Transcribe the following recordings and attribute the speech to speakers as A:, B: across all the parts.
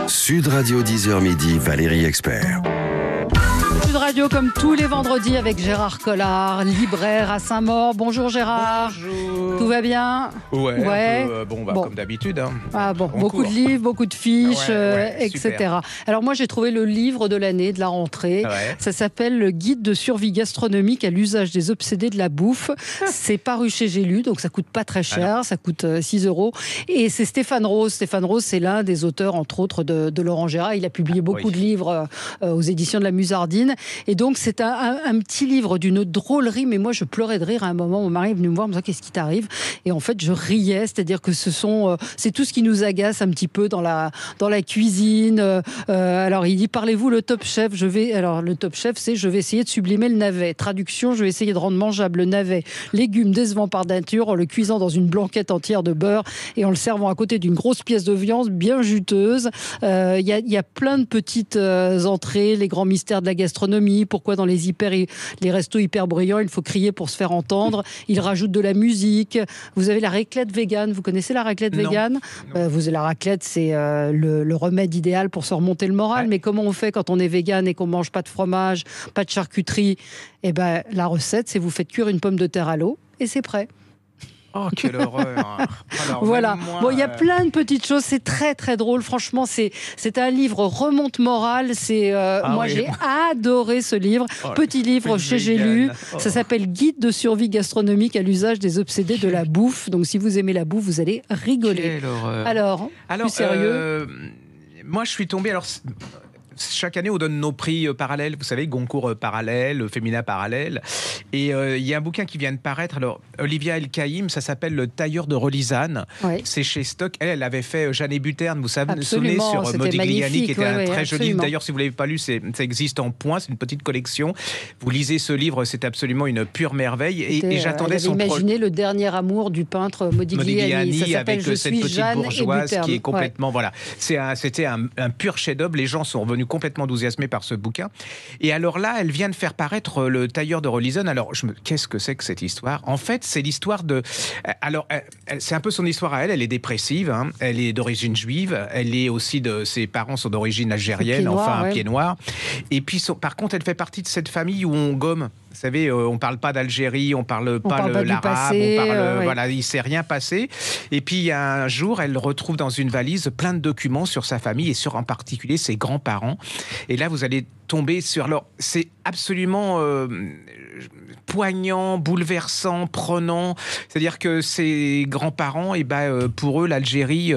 A: Sud Radio 10h midi, Valérie Expert.
B: Sud Radio comme tous les vendredis avec Gérard Collard, libraire à Saint-Maur. Bonjour Gérard.
C: Bonjour.
B: Tout va bien?
C: Ouais. Un peu, comme d'habitude. Hein.
B: Ah bon, beaucoup de livres, beaucoup de fiches, etc.
C: Super.
B: Alors moi j'ai trouvé le livre de l'année, de la rentrée.
C: Ouais.
B: Ça s'appelle Le guide de survie gastronomique à l'usage des obsédés de la bouffe. C'est paru chez J'ai lu, donc ça coûte pas très cher, ça coûte 6 €. Et c'est Stéphane Rose. Stéphane Rose, c'est l'un des auteurs, entre autres, de Laurent Gérard. Il a publié beaucoup de livres aux éditions de la Musardine. Et donc c'est un petit livre d'une drôlerie, mais moi je pleurais de rire à un moment. Mon mari est venu me voir, me disant qu'est-ce qui t'arrive? Et en fait je riais, c'est-à-dire que c'est tout ce qui nous agace un petit peu dans la cuisine. Alors il dit parlez-vous le top chef. Le top chef c'est je vais essayer de sublimer le navet. Traduction, je vais essayer de rendre mangeable le navet, légume décevant par nature, en le cuisant dans une blanquette entière de beurre et en le servant à côté d'une grosse pièce de viande bien juteuse. Il y a plein de petites entrées, les grands mystères de la gastronomie. Pourquoi dans les restos hyper bruyants, il faut crier pour se faire entendre. Il rajoute de la musique. Vous avez la raclette végane. Vous connaissez la raclette végane? La raclette, c'est le remède idéal pour se remonter le moral. Ouais. Mais comment on fait quand on est végane et qu'on mange pas de fromage, pas de charcuterie? Eh ben, la recette, c'est vous faites cuire une pomme de terre à l'eau et c'est prêt.
C: Oh, quelle horreur. Alors,
B: voilà. Il y a plein de petites choses. C'est très, très drôle. Franchement, c'est un livre remonte morale. J'ai adoré ce livre. Petit livre chez J'ai lu. Ça s'appelle Guide de survie gastronomique à l'usage des obsédés de la bouffe. Donc, si vous aimez la bouffe, vous allez rigoler.
C: Quelle horreur.
B: Alors plus sérieux.
C: Moi, je suis tombé... Chaque année, on donne nos prix parallèles, vous savez, Goncourt parallèle, Femina parallèle. Et il y a un bouquin qui vient de paraître. Alors, Olivia El Kaïm, ça s'appelle Le tailleur de Rolisane. Ouais. C'est chez Stock. Elle avait fait Jeanne et Buterne, vous savez, vous souvenez, sur Modigliani, qui était un très joli livre. D'ailleurs, si vous ne l'avez pas lu, ça existe en points, c'est une petite collection. Vous lisez ce livre, c'est absolument une pure merveille. Et j'attendais son
B: imaginé le dernier amour du peintre Modigliani. Ça s'appelle
C: avec cette petite bourgeoise qui est complètement... Voilà. C'était un pur chef-d'œuvre. Les gens sont revenus complètement enthousiasmé par ce bouquin. Et alors là, elle vient de faire paraître Le tailleur de Rolisane. Alors, qu'est-ce que c'est que cette histoire? En fait, c'est l'histoire de... Alors, c'est un peu son histoire à elle. Elle est dépressive. Hein. Elle est d'origine juive. Elle est aussi ses parents sont d'origine algérienne. Pied noir. Et puis, par contre, elle fait partie de cette famille où on gomme. Vous savez, on parle pas d'Algérie, on parle pas l'arabe, voilà, il s'est rien passé. Et puis un jour, elle retrouve dans une valise plein de documents sur sa famille et sur en particulier ses grands-parents. Et là, vous allez tomber sur... Alors, c'est absolument poignant, bouleversant, prenant. C'est-à-dire que ses grands-parents, pour eux, l'Algérie,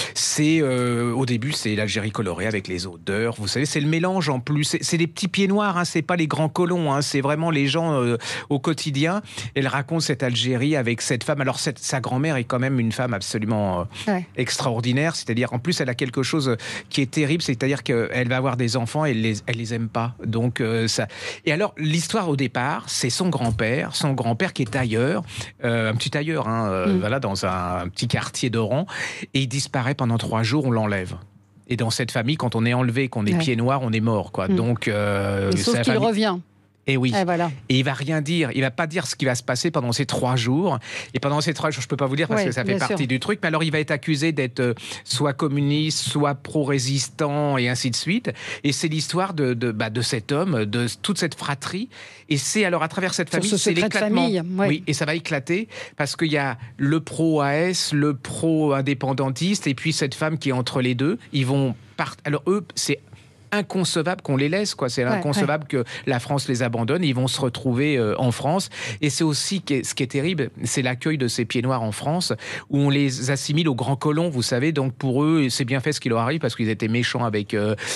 C: au début, c'est l'Algérie colorée avec les odeurs. Vous savez, c'est le mélange en plus. C'est les petits pieds noirs, hein, c'est pas les grands colons, hein, c'est vraiment les gens au quotidien. Elle raconte cette Algérie avec cette femme. Alors, sa grand-mère est quand même une femme absolument extraordinaire. C'est-à-dire, en plus, elle a quelque chose qui est terrible. C'est-à-dire qu'elle va avoir des enfants et elle les aime pas. Donc, ça... Et alors, l'histoire au départ, c'est son grand-père qui est tailleur, un petit tailleur, voilà, dans un petit quartier d'Oran, et il disparaît pendant 3 jours, on l'enlève. Et dans cette famille, quand on est enlevé, qu'on est pieds noirs, on est mort, quoi. Donc,
B: sauf qu'il revient.
C: Et oui.
B: Voilà.
C: Et il va rien dire. Il va pas dire ce qui va se passer pendant ces 3 jours. Et pendant ces 3 jours, je peux pas vous dire parce que ça fait partie du truc. Mais alors, il va être accusé d'être soit communiste, soit pro-résistant et ainsi de suite. Et c'est l'histoire de cet homme, de toute cette fratrie. Et c'est alors à travers cette famille, c'est l'éclatement. Oui, et ça va éclater parce qu'il y a le pro-AS, le pro-indépendantiste et puis cette femme qui est entre les deux. Ils vont alors eux, c'est inconcevable qu'on les laisse, quoi. C'est inconcevable que la France les abandonne. Ils vont se retrouver en France. Et c'est aussi ce qui est terrible, c'est l'accueil de ces pieds noirs en France, où on les assimile aux grands colons, vous savez. Donc pour eux, c'est bien fait ce qui leur arrive parce qu'ils étaient méchants avec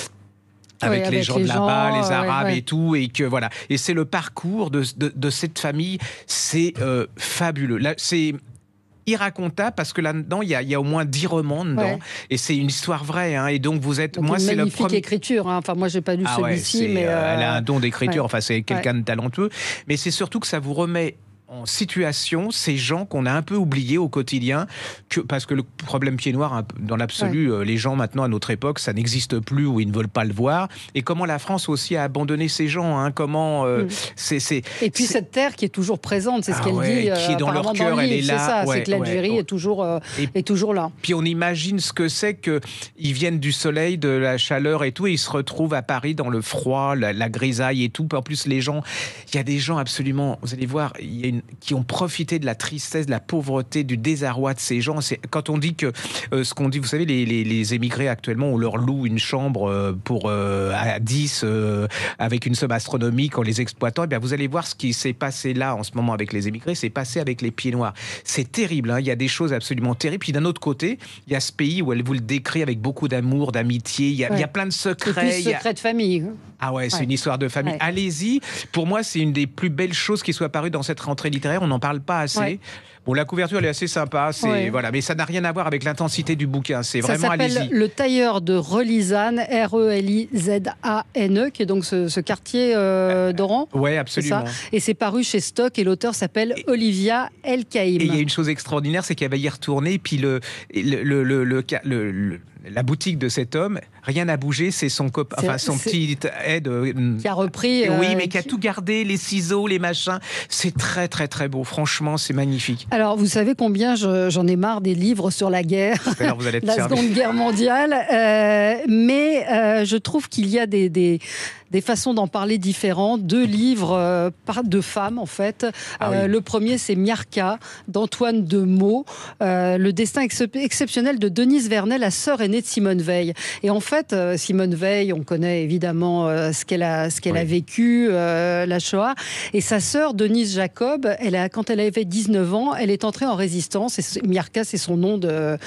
C: les gens de là-bas, les Arabes et tout, et que voilà. Et c'est le parcours de cette famille, c'est fabuleux. Là, c'est irracontable parce que là-dedans, il y a au moins 10 romans dedans, et c'est une histoire vraie. Hein, et donc, vous êtes...
B: Donc moi, c'est le premier... écriture. Hein. Enfin, moi, j'ai pas lu celui-ci, mais...
C: Elle a un don d'écriture. Enfin, c'est quelqu'un de talentueux. Mais c'est surtout que ça vous remet en situation ces gens qu'on a un peu oubliés au quotidien, parce que le problème pied noir, dans l'absolu, les gens maintenant à notre époque, ça n'existe plus ou ils ne veulent pas le voir. Et comment la France aussi a abandonné ces gens, comment
B: et puis cette terre qui est toujours présente, c'est ce qu'elle dit,
C: qui est dans leur cœur, elle est là.
B: C'est que l'Algérie est toujours là.
C: Puis on imagine ce que c'est qu'ils viennent du soleil, de la chaleur et tout, et ils se retrouvent à Paris dans le froid, la grisaille et tout. En plus, il y a des gens absolument, vous allez voir, qui ont profité de la tristesse, de la pauvreté, du désarroi de ces gens. Quand on dit que ce qu'on dit, vous savez, les émigrés actuellement, on leur loue une chambre à 10 avec une somme astronomique en les exploitant. Et bien, vous allez voir ce qui s'est passé là en ce moment avec les émigrés, c'est passé avec les pieds noirs. C'est terrible, il y a des choses absolument terribles. Puis d'un autre côté, il y a ce pays où elle vous le décrit avec beaucoup d'amour, d'amitié. Il y a plein de secrets.
B: C'est secret de famille.
C: Ah ouais, c'est une histoire de famille. Ouais. Allez-y. Pour moi, c'est une des plus belles choses qui soit parues dans cette rentrée littéraire. On n'en parle pas assez. Ouais. Bon, la couverture, elle est assez sympa. Voilà, mais ça n'a rien à voir avec l'intensité du bouquin. C'est vraiment, allez-y. Ça s'appelle
B: Le Tailleur de Relizane, Relizane, qui est donc ce quartier d'Oran.
C: Oui, absolument.
B: Et c'est paru chez Stock, et l'auteur s'appelle Olivia El-Kaïm.
C: Et il y a une chose extraordinaire, c'est qu'elle va y retourner, et puis la boutique de cet homme, rien n'a bougé, c'est son petit aide
B: qui a repris.
C: Oui, mais qui a tout gardé, les ciseaux, les machins. C'est très très très beau. Franchement, c'est magnifique.
B: Alors, vous savez combien j'en ai marre des livres sur la guerre, la Seconde Guerre mondiale, mais je trouve qu'il y a des façons d'en parler différentes. 2 livres de femmes, en fait. Le premier, c'est Miarca, d'Antoine de Meaux. Le destin exceptionnel de Denise Vernet, la sœur aînée de Simone Veil. Et en fait, Simone Veil, on connaît évidemment ce qu'elle a vécu, la Shoah. Et sa sœur, Denise Jacob, quand elle avait 19 ans, elle est entrée en résistance. Et Miarca, c'est son nom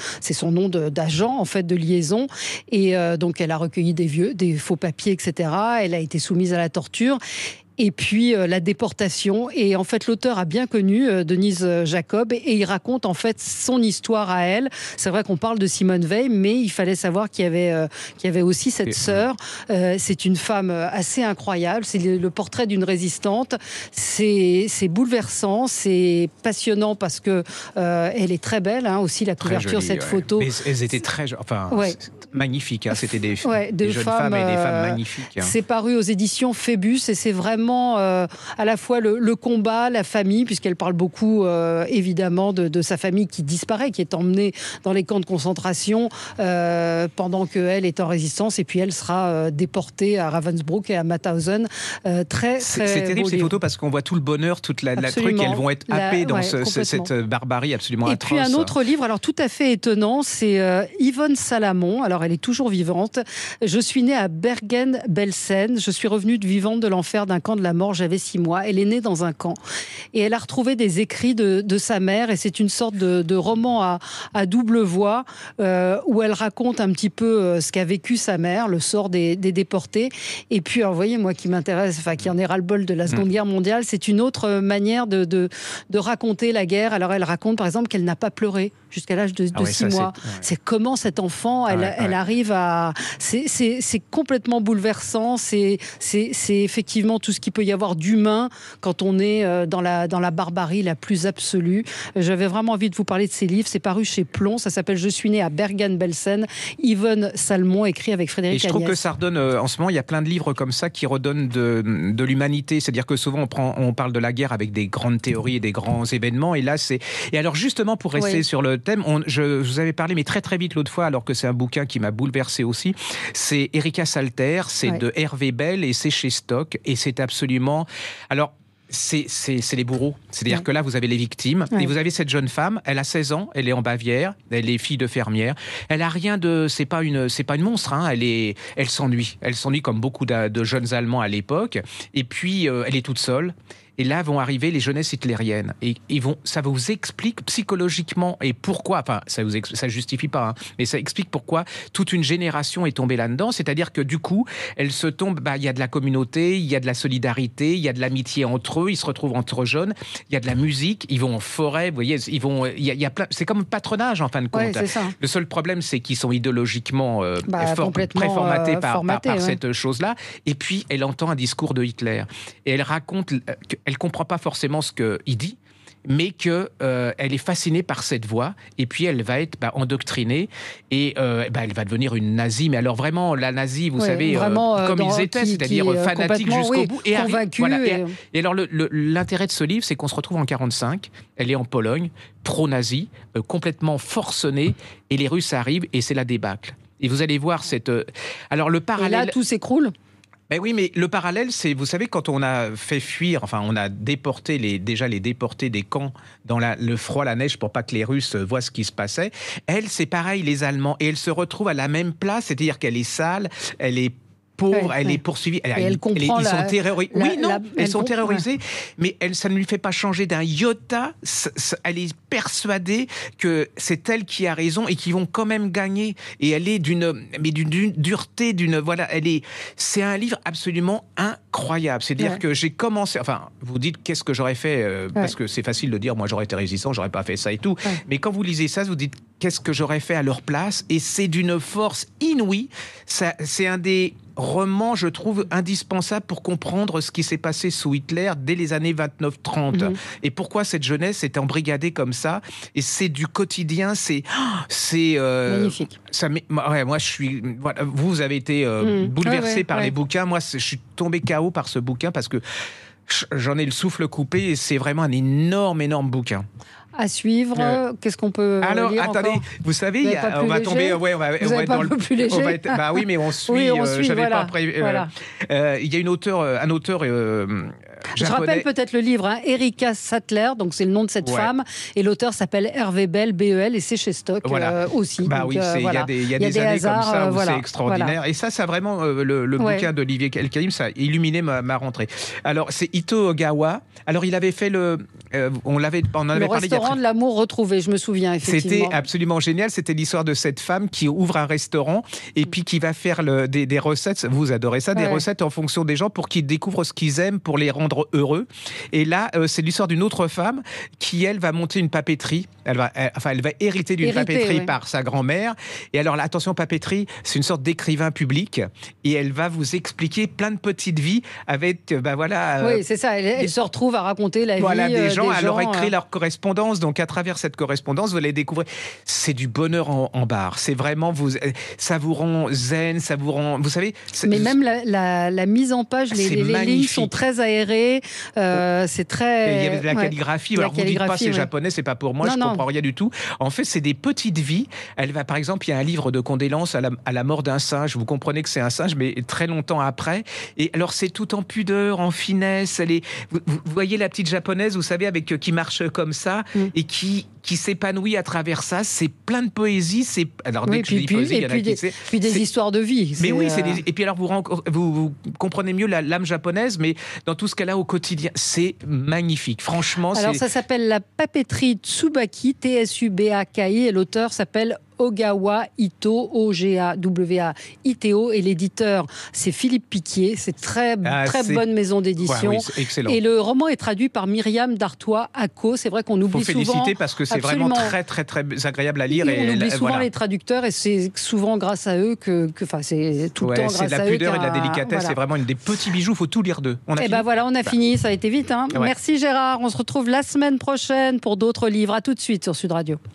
B: d'agent, en fait, de liaison. Et donc, elle a recueilli des faux papiers, etc. Elle a été soumise à la torture. Et puis la déportation. Et en fait, l'auteur a bien connu Denise Jacob, et il raconte en fait son histoire à elle. C'est vrai qu'on parle de Simone Veil, mais il fallait savoir qu'il y avait aussi cette sœur. C'est une femme assez incroyable. C'est le portrait d'une résistante. C'est bouleversant, c'est passionnant parce que elle est très belle, aussi la couverture, jolie, cette photo.
C: Mais elles étaient très, magnifiques. C'était des jeunes femmes et des femmes magnifiques.
B: C'est paru aux éditions Phébus, et c'est vraiment à la fois le combat, la famille, puisqu'elle parle beaucoup évidemment de sa famille qui disparaît, qui est emmenée dans les camps de concentration pendant qu'elle est en résistance, et puis elle sera déportée à Ravensbrück et à Mauthausen.
C: C'est terrible ces photos, parce qu'on voit tout le bonheur, toute la truc, elles vont être happées dans cette barbarie absolument atroce.
B: Et puis un autre livre, alors tout à fait étonnant, c'est Yvonne Salamon. Alors elle est toujours vivante. Je suis née à Bergen-Belsen. Je suis revenue vivante de l'enfer d'un camp de la mort, j'avais 6 mois. Elle est née dans un camp. Et elle a retrouvé des écrits de sa mère, et c'est une sorte de roman à double voix, où elle raconte un petit peu ce qu'a vécu sa mère, le sort des déportés. Et puis, alors, vous voyez, moi qui m'intéresse, qui en ai ras-le-bol de la Seconde Guerre mondiale, c'est une autre manière de raconter la guerre. Alors, elle raconte, par exemple, qu'elle n'a pas pleuré jusqu'à l'âge de 6 mois. C'est comment cet enfant, elle arrive à... C'est complètement bouleversant. C'est effectivement tout ce qu'il peut y avoir d'humain quand on est dans la barbarie la plus absolue. J'avais vraiment envie de vous parler de ces livres. C'est paru chez Plomb. Ça s'appelle Je suis née à Bergen-Belsen. Yvonne Salmon, écrit avec Frédéric Agnès.
C: Et je trouve que ça redonne, en ce moment, il y a plein de livres comme ça qui redonnent de l'humanité. C'est-à-dire que souvent, on parle de la guerre avec des grandes théories et des grands événements. Et là, Et alors, justement, pour rester sur le thème, je vous avais parlé, mais très très vite l'autre fois, alors que c'est un bouquin qui m'a bouleversé aussi. C'est Erika Salter, c'est de Hervé Bell, et c'est chez Stock. Et c'est absolument... Alors, c'est les bourreaux. C'est-à-dire que là, vous avez les victimes. Et vous avez cette jeune femme, elle a 16 ans, elle est en Bavière, elle est fille de fermière. Elle a rien de... C'est pas une monstre, elle s'ennuie. Elle s'ennuie comme beaucoup de jeunes Allemands à l'époque. Et puis, elle est toute seule. Et là vont arriver les jeunesses hitlériennes. Et ça vous explique psychologiquement et pourquoi, enfin, ça justifie pas, mais ça explique pourquoi toute une génération est tombée là-dedans. C'est-à-dire que du coup, elle se tombe, il y a de la communauté, il y a de la solidarité, il y a de l'amitié entre eux, ils se retrouvent entre jeunes, il y a de la musique, ils vont en forêt, vous voyez, il y a plein, c'est comme un patronage en fin de compte.
B: C'est ça.
C: Le seul problème, c'est qu'ils sont idéologiquement préformatés par cette chose-là. Et puis, elle entend un discours de Hitler. Et elle raconte... Elle comprend pas forcément ce qu'il dit, mais que elle est fascinée par cette voie, et puis elle va être endoctrinée, et elle va devenir une nazie. Mais alors vraiment, la nazie, vous savez, comme ils étaient, c'est-à-dire fanatiques jusqu'au bout. Et
B: convaincus.
C: Et alors l'intérêt de ce livre, c'est qu'on se retrouve en 1945, elle est en Pologne, pro-nazie, complètement forcenée, et les Russes arrivent, et c'est la débâcle. Et vous allez voir cette... Alors le parallèle...
B: Et là, tout s'écroule.
C: Ben oui, mais le parallèle, c'est, vous savez, quand on a fait fuir, enfin, on a déporté les déportés des camps dans le froid, la neige, pour pas que les Russes voient ce qui se passait. Elle, c'est pareil, les Allemands, et elle se retrouve à la même place, c'est-à-dire qu'elle est sale, elle est pauvre, elle est poursuivie.
B: Elle comprend
C: ils sont terrorisés. Elles sont terrorisées, mais ça ne lui fait pas changer d'un iota. Elle est persuadée que c'est elle qui a raison et qu'ils vont quand même gagner. Et elle est d'une dureté, c'est un livre absolument incroyable. C'est-à-dire que j'ai commencé, enfin, vous dites qu'est-ce que j'aurais fait, parce que c'est facile de dire, moi j'aurais été résistant, j'aurais pas fait ça et tout. Mais quand vous lisez ça, vous dites qu'est-ce que j'aurais fait à leur place, et c'est d'une force inouïe. C'est un des roman, je trouve, indispensable pour comprendre ce qui s'est passé sous Hitler dès les années 29-30. Et pourquoi cette jeunesse est embrigadée comme ça. Et c'est du quotidien, c'est
B: magnifique.
C: Moi, je suis... Voilà, vous avez été bouleversé par les bouquins. Moi, je suis tombé KO par ce bouquin parce que j'en ai le souffle coupé, et c'est vraiment un énorme bouquin.
B: À suivre, qu'est-ce qu'on peut
C: alors,
B: lire
C: attendez,
B: encore
C: vous savez, on va tomber... Ouais, on va être dans
B: un peu plus léger.
C: Bah oui, mais on suit. J'avais pas prévu. Il y a un auteur
B: je rappelle peut-être le livre, Erika Sattler, donc c'est le nom de cette femme, et l'auteur s'appelle Hervé Bell, BEL, et c'est chez Stock aussi.
C: Bah donc, oui, il y a des années hasards, comme ça où c'est extraordinaire. Et ça vraiment, le bouquin d'Olivier Elkaïm, ça a illuminé ma rentrée. Alors, c'est Ito Ogawa. Alors, il avait fait on en avait parlé.
B: Le restaurant de l'amour retrouvé, je me souviens, effectivement.
C: C'était absolument génial. C'était l'histoire de cette femme qui ouvre un restaurant et puis qui va faire des recettes. Vous adorez ça, des recettes en fonction des gens pour qu'ils découvrent ce qu'ils aiment, pour les rendre heureux. Et là, c'est l'histoire d'une autre femme qui, elle, va monter une papeterie. Elle va hériter d'une papeterie par sa grand-mère. Et alors, là, attention, papeterie, c'est une sorte d'écrivain public. Et elle va vous expliquer plein de petites vies avec,
B: oui, c'est ça. Elle se retrouve à raconter la vie
C: des gens. Elle leur écrit leur correspondance. Donc, à travers cette correspondance, vous allez découvrir. C'est du bonheur en barre. C'est vraiment, ça vous rend zen, ça vous rend, vous savez.
B: Mais même la mise en page, les lignes sont très aérées. C'est très.
C: Il y avait de la calligraphie. Alors, vous dites pas c'est japonais, c'est pas pour moi, je comprends rien du tout. En fait, c'est des petites vies. Elle va, par exemple, il y a un livre de condoléances à la mort d'un singe. Vous comprenez que c'est un singe, mais très longtemps après. Et alors, c'est tout en pudeur, en finesse. Vous voyez la petite japonaise, vous savez, qui marche comme ça et qui s'épanouit à travers ça. C'est plein de poésie. Alors, dès que je dis poésie, il y en a
B: puis des histoires de vie.
C: Mais oui, et puis alors, vous comprenez mieux l'âme japonaise, mais dans tout ce qu'elle a au quotidien, c'est magnifique. Franchement,
B: alors, ça s'appelle La papeterie Tsubaki, Tsubaki, et l'auteur s'appelle Ogawa Ito, O-G-A-W-A-I-T-O, et l'éditeur, c'est Philippe Piquier. C'est très bonne maison d'édition.
C: Excellent.
B: Et le roman est traduit par Myriam Dartois-Ako. C'est vrai qu'on oublie souvent.
C: Il faut féliciter parce que c'est vraiment très, très, très agréable à lire.
B: On oublie souvent les traducteurs, et c'est souvent grâce à eux c'est tout le temps grâce à eux.
C: C'est de la pudeur et de la délicatesse. C'est vraiment une des petits bijoux. Il faut tout lire d'eux.
B: On a fini. Ça a été vite. Merci Gérard. On se retrouve la semaine prochaine pour d'autres livres. À tout de suite sur Sud Radio.